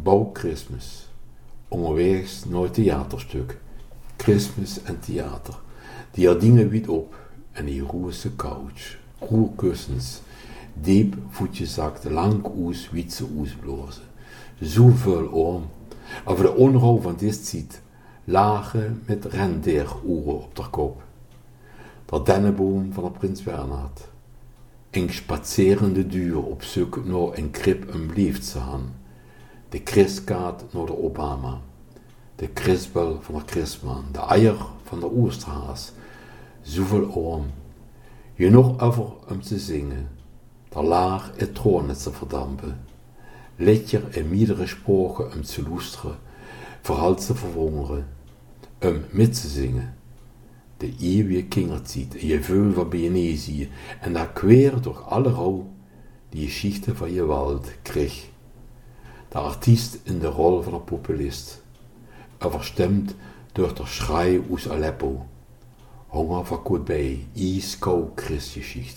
Bouw Christmas. Onderwegs naar het theaterstuk. Christmas en theater. Die er dingen wiet op en die roerse couch. Roerkussens. Diep voetje zakte lang oes wietse oesblozen. Zoveel om. Over de onrouw van dit ziet. Lagen met rendeeroeren op der kop. Der dennenboom van de prins Bernhard. Een spatserende duur op zoek naar een krib en blieft ze aan. De Christkaart naar de Obama. De Christbel van de Christman. De eier van de Oesterhaas. Zoveel om. Genoeg over om te zingen. Der laag het troon te verdampen. Liedjer in meerdere sporen om te luisteren. Vooral te verwonderen. Om met te zingen. De eeuwige kindertijd en je veul van Benezie en daar quer door alle rouw die geschichte van je wald kreeg. De artiest in de rol van een populist, overstemd door de schrei uit Aleppo, honger van Kotbij, ijskoud Christgeschichte.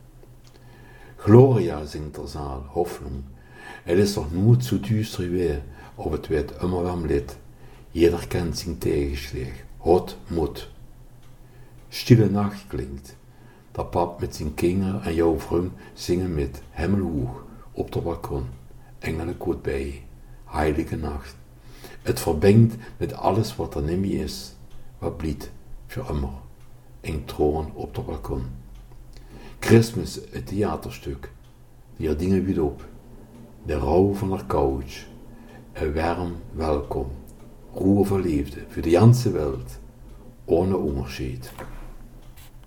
Gloria zingt der zaal, Hoffnung, het is toch nooit zo duister weer, of het werd immer warm lid, jeder kent zijn tegenslag, hot moet. Stille Nacht klinkt, dat pap met zijn kinderen en jouw vrouw zingen met hemelhoog op de balkon, engelen koot bij, heilige nacht. Het verbindt met alles wat er nimmer is, wat bliet, voor immer, een troon op de balkon. Christmas, het theaterstuk, die er dingen weer op, de rouw van de couch, een warm welkom, roer voor liefde, voor de ganse wereld, ohne onderscheid.